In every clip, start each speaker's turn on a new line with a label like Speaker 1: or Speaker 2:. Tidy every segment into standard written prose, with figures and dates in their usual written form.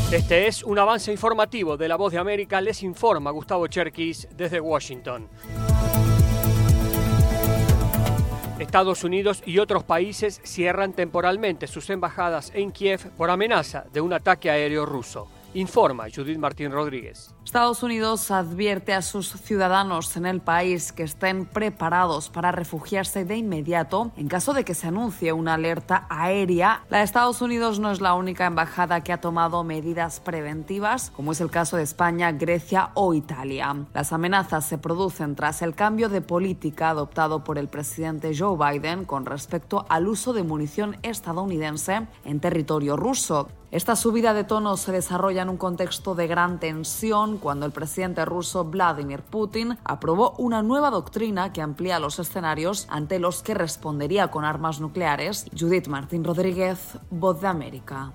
Speaker 1: Este es un avance informativo de La Voz de América. Les informa Gustavo Cherkis desde Washington. Estados Unidos y otros países cierran temporalmente sus embajadas en Kiev por amenaza de un ataque aéreo ruso. Informa Judith Martín Rodríguez.
Speaker 2: Estados Unidos advierte a sus ciudadanos en el país que estén preparados para refugiarse de inmediato en caso de que se anuncie una alerta aérea. La de Estados Unidos no es la única embajada que ha tomado medidas preventivas, como es el caso de España, Grecia o Italia. Las amenazas se producen tras el cambio de política adoptado por el presidente Joe Biden con respecto al uso de munición estadounidense en territorio ruso. Esta subida de tono se desarrolla en un contexto de gran tensión cuando el presidente ruso Vladimir Putin aprobó una nueva doctrina que amplía los escenarios ante los que respondería con armas nucleares. Judith Martín Rodríguez, Voz de América.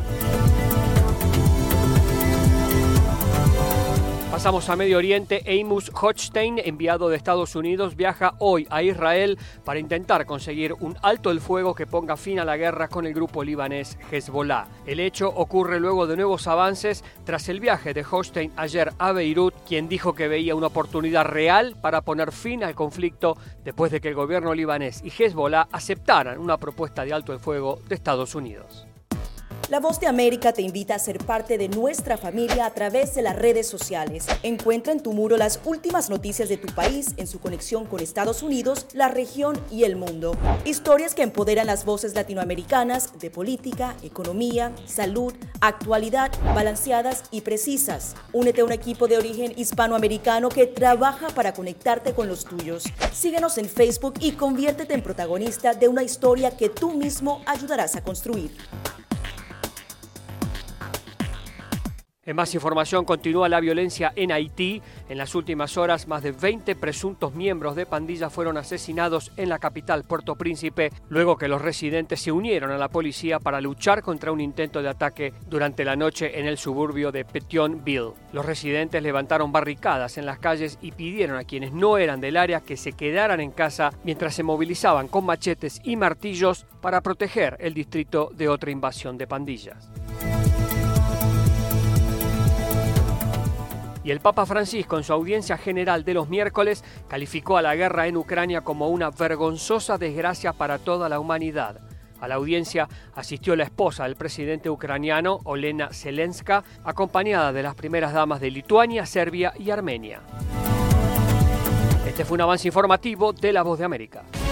Speaker 1: Pasamos a Medio Oriente. Amos Hochstein, enviado de Estados Unidos, viaja hoy a Israel para intentar conseguir un alto el fuego que ponga fin a la guerra con el grupo libanés Hezbollah. El hecho ocurre luego de nuevos avances tras el viaje de Hochstein ayer a Beirut, quien dijo que veía una oportunidad real para poner fin al conflicto después de que el gobierno libanés y Hezbollah aceptaran una propuesta de alto el fuego de Estados Unidos.
Speaker 3: La Voz de América te invita a ser parte de nuestra familia a través de las redes sociales. Encuentra en tu muro las últimas noticias de tu país en su conexión con Estados Unidos, la región y el mundo. Historias que empoderan las voces latinoamericanas de política, economía, salud, actualidad, balanceadas y precisas. Únete a un equipo de origen hispanoamericano que trabaja para conectarte con los tuyos. Síguenos en Facebook y conviértete en protagonista de una historia que tú mismo ayudarás a construir.
Speaker 1: En más información, continúa la violencia en Haití. En las últimas horas, más de 20 presuntos miembros de pandillas fueron asesinados en la capital, Puerto Príncipe, luego que los residentes se unieron a la policía para luchar contra un intento de ataque durante la noche en el suburbio de Petionville. Los residentes levantaron barricadas en las calles y pidieron a quienes no eran del área que se quedaran en casa mientras se movilizaban con machetes y martillos para proteger el distrito de otra invasión de pandillas. Y el Papa Francisco, en su audiencia general de los miércoles, calificó a la guerra en Ucrania como una vergonzosa desgracia para toda la humanidad. A la audiencia asistió la esposa del presidente ucraniano, Olena Zelenska, acompañada de las primeras damas de Lituania, Serbia y Armenia. Este fue un avance informativo de La Voz de América.